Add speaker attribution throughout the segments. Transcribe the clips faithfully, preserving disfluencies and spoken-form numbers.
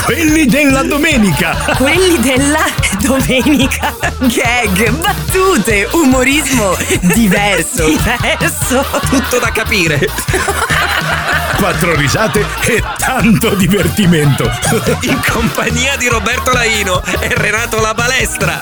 Speaker 1: Quelli della domenica.
Speaker 2: Quelli della domenica. Gag, battute, umorismo diverso. Diverso.
Speaker 3: Tutto da capire.
Speaker 1: Quattro risate e tanto divertimento.
Speaker 3: In compagnia di Roberto Laino e Renato La Balestra.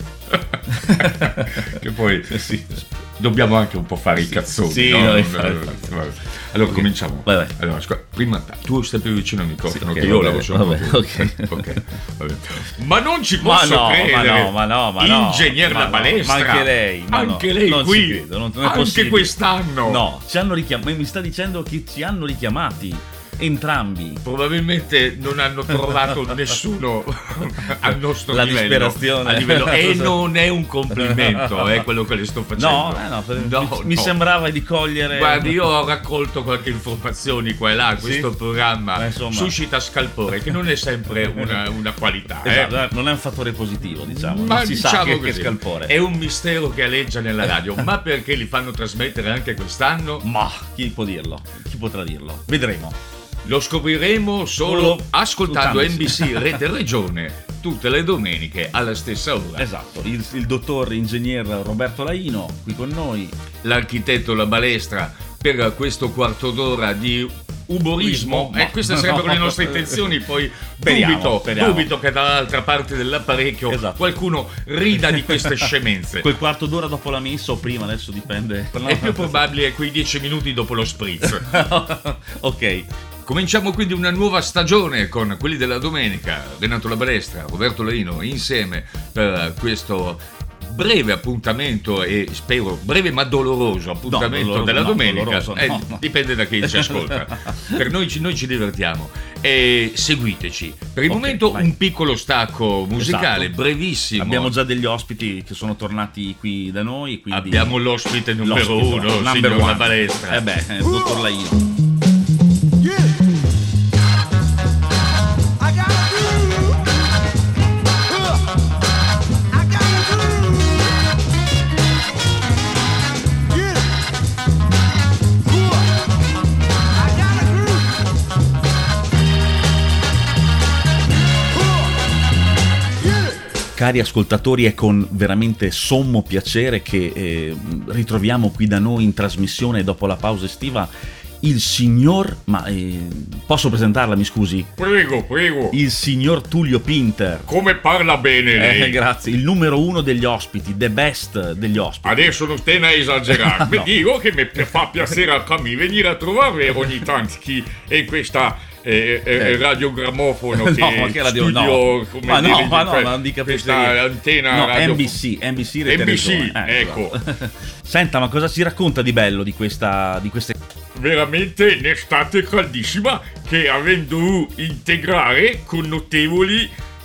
Speaker 4: Che poi sì, dobbiamo anche un po' fare i cazzoni.
Speaker 3: Sì,
Speaker 4: no?
Speaker 3: no,
Speaker 4: Allora okay. cominciamo.
Speaker 3: Vai, vai.
Speaker 4: Allora, scusa, prima tu stai più vicino al microfono,
Speaker 3: sì,
Speaker 4: che
Speaker 3: okay,
Speaker 4: io
Speaker 3: vabbè,
Speaker 4: lavo solo.
Speaker 3: Vabbè, ok.
Speaker 4: Ok. Vabbè. Ma non ci posso
Speaker 3: ma no,
Speaker 4: credere.
Speaker 3: Ma no, ma no, ma no.
Speaker 4: Ingegner La Balestra.
Speaker 3: Ma anche lei. Ma
Speaker 4: anche
Speaker 3: no,
Speaker 4: lei
Speaker 3: non
Speaker 4: qui.
Speaker 3: Ci credo, non, non è
Speaker 4: anche
Speaker 3: possibile.
Speaker 4: quest'anno.
Speaker 3: No, ci hanno richiamati. Mi sta dicendo che ci hanno richiamati. Entrambi.
Speaker 4: Probabilmente non hanno trovato nessuno al nostro
Speaker 3: La
Speaker 4: livello.
Speaker 3: Disperazione.
Speaker 4: A livello. E non è un complimento, è quello che le sto facendo.
Speaker 3: No, eh no, no mi, mi
Speaker 4: no.
Speaker 3: sembrava di cogliere.
Speaker 4: Guardi, io ho raccolto qualche informazione qua e là. Questo
Speaker 3: sì?
Speaker 4: programma
Speaker 3: eh,
Speaker 4: suscita scalpore, che non è sempre una, una qualità.
Speaker 3: Esatto,
Speaker 4: eh.
Speaker 3: non è un fattore positivo, diciamo.
Speaker 4: Ma
Speaker 3: non si
Speaker 4: diciamo
Speaker 3: sa che,
Speaker 4: così,
Speaker 3: che scalpore.
Speaker 4: È un mistero che aleggia nella radio. Ma perché li fanno trasmettere anche quest'anno?
Speaker 3: Ma chi può dirlo? Chi potrà dirlo? Vedremo.
Speaker 4: Lo scopriremo solo, solo ascoltando N B C Rete Regione tutte le domeniche alla stessa ora.
Speaker 3: Esatto, il, il dottor ingegner Roberto Laino qui con noi,
Speaker 4: l'architetto La Balestra per questo quarto d'ora di umorismo. E eh, queste sarebbero le nostre intenzioni. Poi
Speaker 3: speriamo,
Speaker 4: dubito,
Speaker 3: speriamo.
Speaker 4: dubito che dall'altra parte dell'apparecchio esatto. qualcuno rida di queste scemenze.
Speaker 3: Quel quarto d'ora dopo la messa o prima, adesso dipende.
Speaker 4: È più probabile quei dieci minuti dopo lo spritz.
Speaker 3: Ok.
Speaker 4: Cominciamo quindi una nuova stagione con quelli della domenica, Renato La Balestra, Roberto Laino insieme per questo breve appuntamento e spero breve ma doloroso appuntamento no, doloroso, della
Speaker 3: no,
Speaker 4: domenica.
Speaker 3: doloroso,
Speaker 4: eh,
Speaker 3: no, no.
Speaker 4: Dipende da chi ci ascolta. Per noi ci, noi ci divertiamo e seguiteci. Per il okay, momento vai. Un piccolo stacco musicale, esatto. brevissimo.
Speaker 3: Abbiamo già degli ospiti che sono tornati qui da noi. Quindi
Speaker 4: abbiamo l'ospite numero l'ospite, uno, signor La Balestra.
Speaker 3: Eh beh, il dottor Laino. Cari ascoltatori, è con veramente sommo piacere che eh, ritroviamo qui da noi in trasmissione dopo la pausa estiva il signor, ma eh, posso presentarla, mi scusi?
Speaker 4: Prego, prego.
Speaker 3: Il signor Tullio Pinter.
Speaker 4: Come parla bene lei.
Speaker 3: Eh, grazie, il numero uno degli ospiti, the best degli ospiti.
Speaker 4: Adesso non stai a esagerare,
Speaker 3: no.
Speaker 4: Mi dico che mi fa piacere a me venire a trovare ogni tanto chi è in questa eh, eh, eh. radiogrammofono che
Speaker 3: no, ma che radio,
Speaker 4: studio,
Speaker 3: no.
Speaker 4: come
Speaker 3: ma
Speaker 4: dire,
Speaker 3: no, ma no, ma non dica
Speaker 4: questa antenna
Speaker 3: no,
Speaker 4: radio...
Speaker 3: N B C, N B C Rete
Speaker 4: N B C,
Speaker 3: Regione. Eh,
Speaker 4: ecco.
Speaker 3: Senta, ma cosa si racconta di bello di questa di queste
Speaker 4: veramente un'estate caldissima che avendo dovuto integrare con notevoli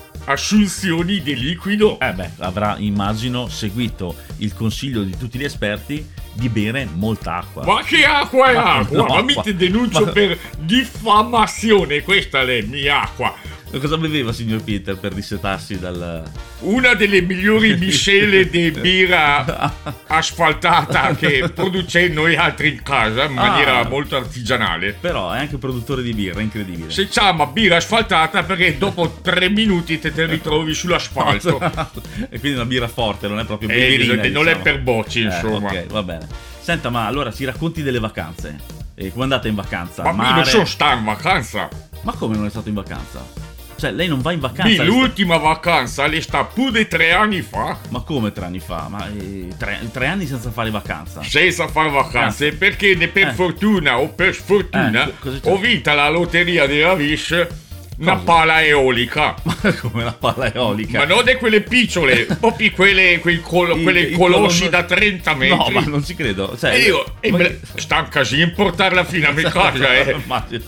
Speaker 4: assunzioni di liquido.
Speaker 3: Eh beh, avrà immagino seguito il consiglio di tutti gli esperti di bere molta acqua.
Speaker 4: Ma che acqua è
Speaker 3: ma
Speaker 4: acqua?
Speaker 3: No,
Speaker 4: ma mi ti denuncio
Speaker 3: ma...
Speaker 4: per diffamazione, questa è la mia acqua.
Speaker 3: Cosa beveva signor Peter per dissetarsi dal...
Speaker 4: Una delle migliori miscele di birra asfaltata che produciamo noi altri in casa in maniera ah, molto artigianale.
Speaker 3: Però è anche produttore di birra, incredibile.
Speaker 4: Si chiama birra asfaltata perché dopo tre minuti te, te ritrovi sull'asfalto.
Speaker 3: E quindi una birra forte, non è proprio
Speaker 4: eh,
Speaker 3: birrina,
Speaker 4: non
Speaker 3: diciamo.
Speaker 4: è per bocci, insomma.
Speaker 3: Eh, ok, va bene. Senta, ma allora si racconti delle vacanze. E come andate in vacanza?
Speaker 4: Ma
Speaker 3: Mare...
Speaker 4: io non sono stato in vacanza.
Speaker 3: Ma come non è stato in vacanza? Cioè, lei non va in vacanza?
Speaker 4: Sì, l'ultima vacanza le sta pure tre anni fa.
Speaker 3: Ma come tre anni fa? Ma eh, tre, tre anni senza fare vacanza?
Speaker 4: Senza fare vacanze, eh. perché per eh. fortuna o per sfortuna
Speaker 3: eh,
Speaker 4: ho vinto la lotteria della Wish una cosa? Pala eolica.
Speaker 3: Ma come una pala eolica?
Speaker 4: Ma non di quelle picciole, proprio quelle, quei col, I, quelle colossi colon... da trenta metri.
Speaker 3: No, ma non ci credo. Cioè,
Speaker 4: e io,
Speaker 3: ma...
Speaker 4: e sta un casino importarla fino a mia casa, eh.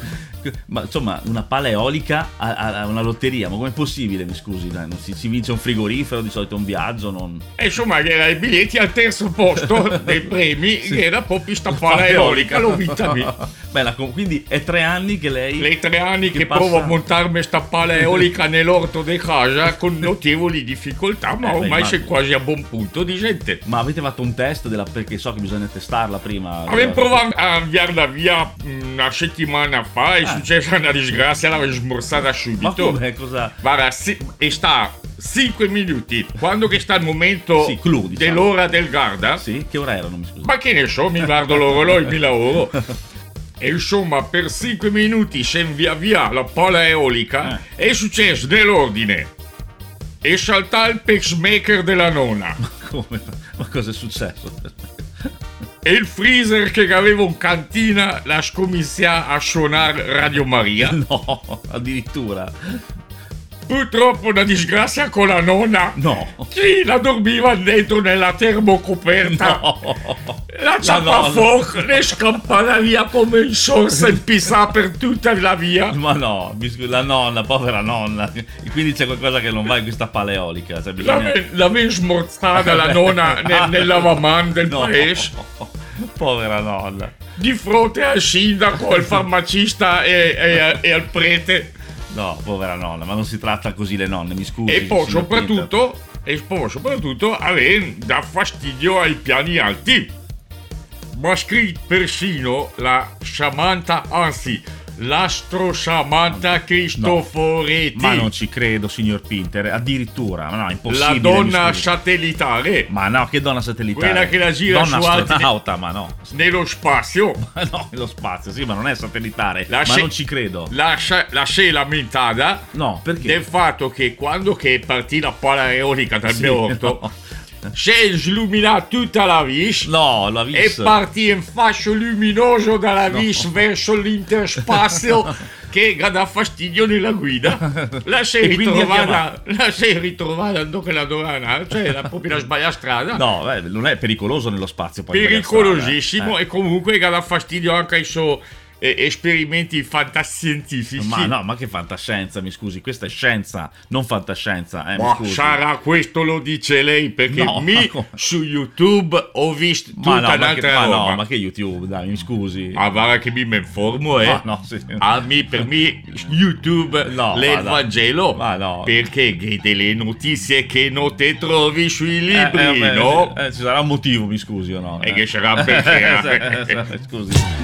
Speaker 3: Ma insomma, una pala eolica a, a una lotteria, ma com'è possibile, mi scusi? Dai, non si, si vince un frigorifero, di solito un viaggio, non...
Speaker 4: E insomma, era i biglietti al terzo posto dei premi, sì. Era proprio sta pala eolica, l'ho vinta me.
Speaker 3: Beh, la com- quindi è tre anni che lei...
Speaker 4: Le tre anni che,
Speaker 3: che
Speaker 4: provo
Speaker 3: passa-
Speaker 4: a montarmi sta pala eolica nell'orto di casa con notevoli difficoltà, ma
Speaker 3: Eh, beh,
Speaker 4: ormai sei
Speaker 3: immagino.
Speaker 4: quasi a buon punto di gente.
Speaker 3: Ma avete fatto un test della... perché so che bisogna testarla prima.
Speaker 4: Avevo provato a inviarla via una settimana fa, è
Speaker 3: Ah.
Speaker 4: successa una disgrazia, l'avevo smorzata
Speaker 3: Ma
Speaker 4: subito.
Speaker 3: come? Cosa...
Speaker 4: Guarda, sì, e sta cinque minuti. Quando che sta il momento
Speaker 3: Sì, clou, diciamo.
Speaker 4: dell'ora del Garda,
Speaker 3: Sì? Che ora erano, mi scusi?
Speaker 4: ma che ne so, mi guardo l'orologio, mi lavoro. E insomma, per cinque minuti si invia via la pala eolica.
Speaker 3: Eh.
Speaker 4: È successo nell'ordine. E saltà il pacemaker della nonna.
Speaker 3: Come? Ma cosa è successo?
Speaker 4: E il freezer che avevo in cantina la scomincia a suonare Radio Maria.
Speaker 3: No, addirittura.
Speaker 4: Purtroppo una disgrazia con la nonna.
Speaker 3: No.
Speaker 4: Sì, la dormiva dentro nella termocoperta.
Speaker 3: No.
Speaker 4: La ciappafoc ne scampava via come in sorsa e pissava per tutta la via.
Speaker 3: Ma no, mi scusi, la nonna, povera nonna. E quindi c'è qualcosa che non va in questa pala eolica. Cioè bisogna...
Speaker 4: L'ave- L'avevo smorzata la nonna nel, nel lavaman del
Speaker 3: No.
Speaker 4: paese.
Speaker 3: Povera nonna.
Speaker 4: Di fronte al sindaco, al farmacista e, e- e al prete.
Speaker 3: No, povera nonna, ma non si tratta così le nonne, mi scusi.
Speaker 4: E poi
Speaker 3: signor Pinter.
Speaker 4: soprattutto, e poi soprattutto aveva da fastidio ai piani alti. Ma scritto persino la Samantha, anzi l'astro Samantha Cristoforetti,
Speaker 3: Ma non ci credo, signor Pinter, addirittura, ma no, è
Speaker 4: la
Speaker 3: impossibile.
Speaker 4: donna
Speaker 3: mi scusi.
Speaker 4: satellitare
Speaker 3: Ma no, che donna satellitare?
Speaker 4: Quella che la gira
Speaker 3: donna
Speaker 4: su altri-
Speaker 3: astronauta, ma no.
Speaker 4: nello spazio.
Speaker 3: Ma no, nello spazio, sì, ma non è satellitare.
Speaker 4: La
Speaker 3: ma
Speaker 4: sce-
Speaker 3: non ci credo.
Speaker 4: La, sce- la si è lamentata
Speaker 3: No, perché?
Speaker 4: del fatto che quando che partì la pala eolica dal
Speaker 3: Sì,
Speaker 4: mio orto,
Speaker 3: no.
Speaker 4: si è illuminata tutta la vis.
Speaker 3: No, l'ha
Speaker 4: E
Speaker 3: visto.
Speaker 4: partì un fascio luminoso dalla vis verso l'interspazio che dà fastidio nella guida. La sei
Speaker 3: E quindi ha
Speaker 4: ritrovata, la sei ritrovata dove la doveva andare, cioè la proprio la sbaglia strada.
Speaker 3: No, beh, non è pericoloso nello spazio. Poi
Speaker 4: Pericolosissimo
Speaker 3: per la strada,
Speaker 4: e comunque dà fastidio anche ai suoi eh, esperimenti fantascientifici.
Speaker 3: eh. Ma no, ma che fantascienza, mi scusi, questa è scienza, non fantascienza, eh, mi
Speaker 4: Ma
Speaker 3: scusi.
Speaker 4: sarà questo lo dice lei perché
Speaker 3: No, ma
Speaker 4: mi
Speaker 3: come?
Speaker 4: su YouTube ho visto tutta
Speaker 3: Ma no, ma che,
Speaker 4: un'altra
Speaker 3: ma
Speaker 4: roba.
Speaker 3: no, ma che YouTube, dai, mi scusi.
Speaker 4: Ah, guarda che mi informo, eh.
Speaker 3: Ah, no, sì.
Speaker 4: Ah, mi- per me YouTube
Speaker 3: No,
Speaker 4: le
Speaker 3: ma no.
Speaker 4: Vangelo.
Speaker 3: Ma no.
Speaker 4: Perché che delle notizie che non te trovi sui libri,
Speaker 3: Eh, eh, vabbè,
Speaker 4: no?
Speaker 3: eh, ci sarà un motivo, mi scusi o no?
Speaker 4: E
Speaker 3: Eh.
Speaker 4: che sarà perché...
Speaker 3: Eh, eh, eh, scusi.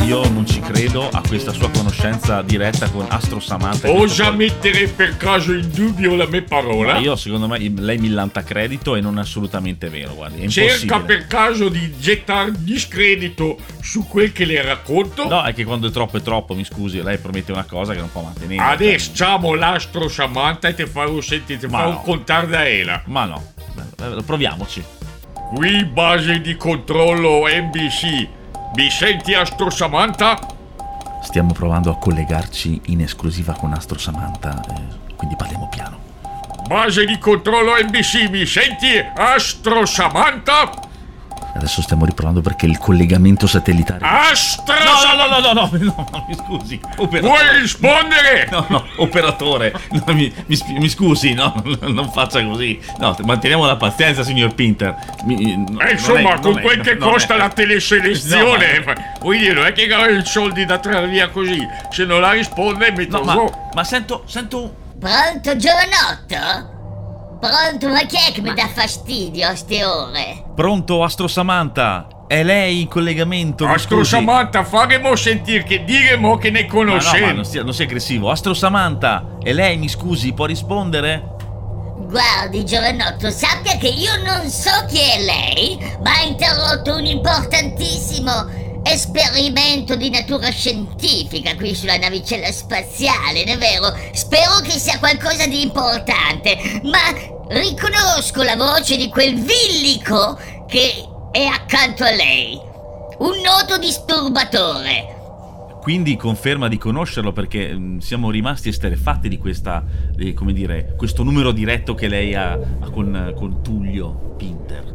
Speaker 3: io non ci credo a questa sua conoscenza diretta con Astro Samantha.
Speaker 4: Osa mettere per caso in dubbio la mia parola?
Speaker 3: Ma io, secondo me, lei mi lanta credito e non è assolutamente vero, guardi, è impossibile.
Speaker 4: Cerca per caso di gettare discredito su quel che le racconto?
Speaker 3: No, è che quando è troppo è troppo, mi scusi, lei promette una cosa che non può mantenere.
Speaker 4: Adesso ciamo l'Astro Samantha e ti farò sentire, ti farò
Speaker 3: no.
Speaker 4: contare da Ela.
Speaker 3: Ma no, proviamoci.
Speaker 4: Qui base di controllo N B C. Mi senti, Astro Samantha?
Speaker 3: Stiamo provando a collegarci in esclusiva con Astro Samantha, eh, quindi parliamo piano.
Speaker 4: Base di controllo N B C, mi senti, Astro Samantha?
Speaker 3: Adesso stiamo riprovando perché il collegamento satellitare...
Speaker 4: Astro
Speaker 3: No, no,
Speaker 4: Samantha!
Speaker 3: no, no, no, no, no, mi scusi. Operatore.
Speaker 4: Vuoi rispondere?
Speaker 3: No, no, operatore, no, mi, mi, mi scusi, no, non faccia così. No, manteniamo la pazienza, signor Pinter. Mi, no,
Speaker 4: Eh, insomma,
Speaker 3: è,
Speaker 4: con
Speaker 3: è,
Speaker 4: quel che costa
Speaker 3: è.
Speaker 4: la teleselezione,
Speaker 3: No, ma...
Speaker 4: vuoi dire, non è che ho i soldi da trarre via così. Se non la risponde, mi
Speaker 3: No,
Speaker 4: trovo.
Speaker 3: ma, ma sento, sento...
Speaker 5: Pronto, giovanotto? Pronto, ma chi è che mi dà fastidio a ste ore?
Speaker 3: Pronto, Astro Samantha? È lei in collegamento? mi
Speaker 4: Astro
Speaker 3: scusi?
Speaker 4: Samantha, faremo sentire che diremo che ne
Speaker 3: Ma no, ma
Speaker 4: conoscemo.
Speaker 3: non sia, non sia aggressivo. Astro Samantha, è lei, mi scusi, può rispondere?
Speaker 5: Guardi, giovanotto, sappia che io non so chi è lei, ma ha interrotto un importantissimo esperimento di natura scientifica qui sulla navicella spaziale, non è vero? Spero che sia qualcosa di importante, ma riconosco la voce di quel villico che è accanto a lei, un noto disturbatore.
Speaker 3: Quindi conferma di conoscerlo, perché mh, siamo rimasti esterrefatti di questa, eh, come dire, questo numero diretto che lei ha, ha con, con Tullio Pinter.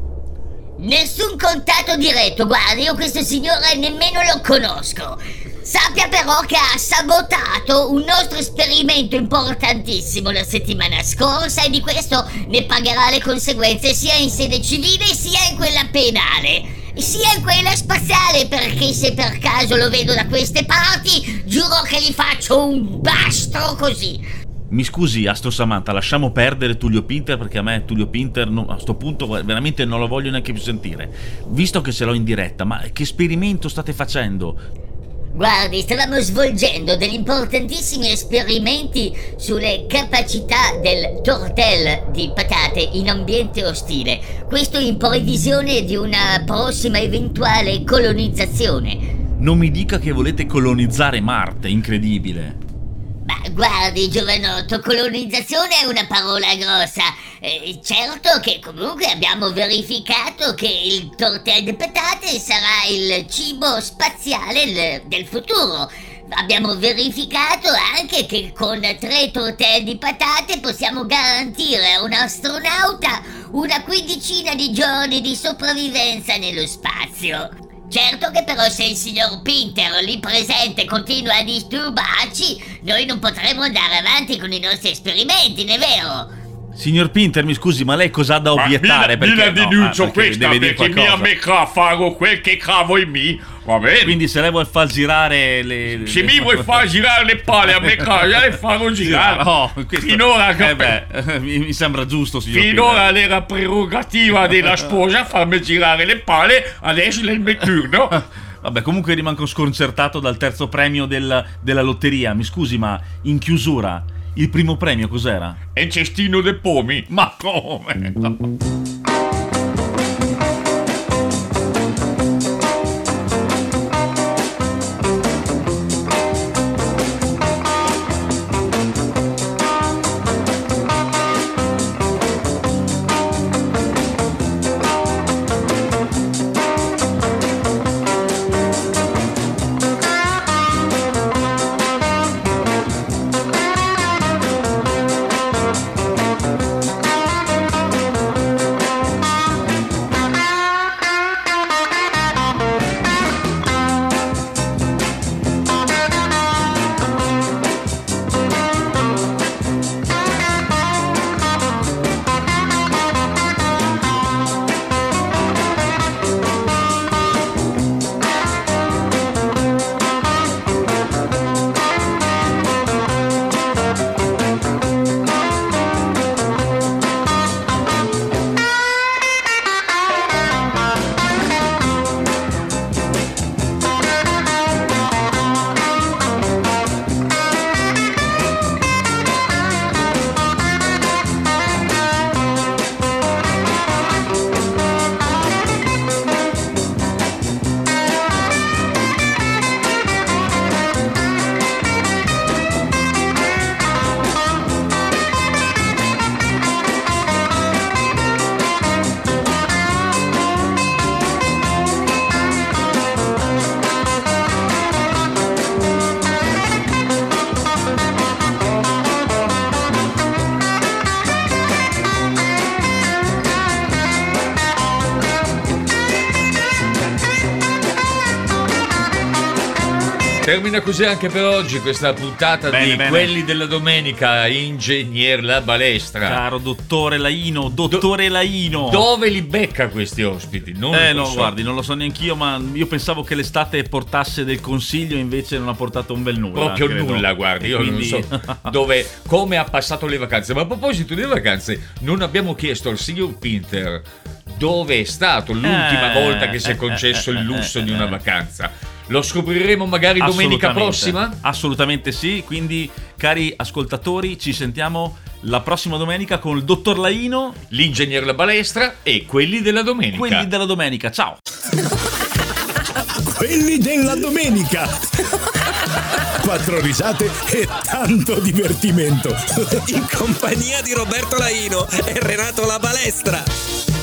Speaker 5: Nessun contatto diretto, guardi, io questo signore nemmeno lo conosco. Sappia però che ha sabotato un nostro esperimento importantissimo la settimana scorsa e di questo ne pagherà le conseguenze sia in sede civile sia in quella penale, sia in quella spaziale, perché se per caso lo vedo da queste parti giuro che gli faccio un bastro così.
Speaker 3: Mi scusi, Astro Samantha, lasciamo perdere Tullio Pinter, perché a me Tullio Pinter no, a sto punto veramente non lo voglio neanche più sentire. Visto che ce l'ho in diretta, ma che esperimento state facendo?
Speaker 5: Guardi, stavamo svolgendo degli importantissimi esperimenti sulle capacità del tortel di patate in ambiente ostile. Questo in previsione di una prossima eventuale colonizzazione.
Speaker 3: Non mi dica che volete colonizzare Marte, incredibile.
Speaker 5: Ma guardi, giovanotto, colonizzazione è una parola grossa. Eh, certo che comunque abbiamo verificato che il tortel di patate sarà il cibo spaziale il- del futuro. Abbiamo verificato anche che con tre tortel di patate possiamo garantire a un astronauta una quindicina di giorni di sopravvivenza nello spazio. Certo che però se il signor Pinter lì presente continua a disturbarci, noi non potremo andare avanti con i nostri esperimenti, non è vero?
Speaker 3: Signor Pinter, mi scusi, ma lei cosa ha da
Speaker 4: Ma
Speaker 3: obiettare?
Speaker 4: mi la
Speaker 3: Perché no,
Speaker 4: denuncio
Speaker 3: ah, perché
Speaker 4: questa
Speaker 3: deve dire
Speaker 4: perché mi
Speaker 3: qualcosa.
Speaker 4: a me ca farò quel che cavo in me, va bene?
Speaker 3: Quindi se lei vuole far girare le...
Speaker 4: Se
Speaker 3: le-
Speaker 4: mi vuoi far girare le palle a me casa, le farò girare.
Speaker 3: No, questo...
Speaker 4: Finora,
Speaker 3: eh beh, mi, mi sembra giusto, signor
Speaker 4: Finora
Speaker 3: Pinter.
Speaker 4: era prerogativa della sposa farmi girare le palle, adesso è il mio turno.
Speaker 3: Vabbè, comunque rimango sconcertato dal terzo premio del- della lotteria. Mi scusi, ma in chiusura il primo premio cos'era?
Speaker 4: È un cestino de pomi.
Speaker 3: Ma come? No.
Speaker 4: Termina così anche per oggi questa puntata
Speaker 3: Bene,
Speaker 4: di
Speaker 3: bene.
Speaker 4: Quelli della Domenica, Ingegner La Balestra.
Speaker 3: Caro dottore Laino, dottore Laino.
Speaker 4: Dove li becca questi ospiti? Non
Speaker 3: Eh
Speaker 4: lo
Speaker 3: no,
Speaker 4: so.
Speaker 3: guardi, non lo so neanch'io, ma io pensavo che l'estate portasse del consiglio, invece non ha portato un bel nulla.
Speaker 4: Proprio
Speaker 3: credo.
Speaker 4: nulla, guardi, io
Speaker 3: Quindi-
Speaker 4: non so dove, come ha passato le vacanze. Ma a proposito delle vacanze, non abbiamo chiesto al signor Pinter dove è stato l'ultima
Speaker 3: Eh,
Speaker 4: volta che si è
Speaker 3: eh,
Speaker 4: concesso
Speaker 3: eh,
Speaker 4: il lusso
Speaker 3: eh,
Speaker 4: di una
Speaker 3: eh.
Speaker 4: vacanza. Lo scopriremo magari domenica
Speaker 3: Assolutamente.
Speaker 4: prossima?
Speaker 3: Assolutamente sì, quindi cari ascoltatori, ci sentiamo la prossima domenica con il dottor Laino,
Speaker 4: L'Ingegner La Balestra e Quelli della Domenica.
Speaker 3: quelli della domenica. Ciao!
Speaker 1: Quelli della domenica. Quattro risate e tanto divertimento.
Speaker 6: In compagnia di Roberto Laino e Renato La Balestra.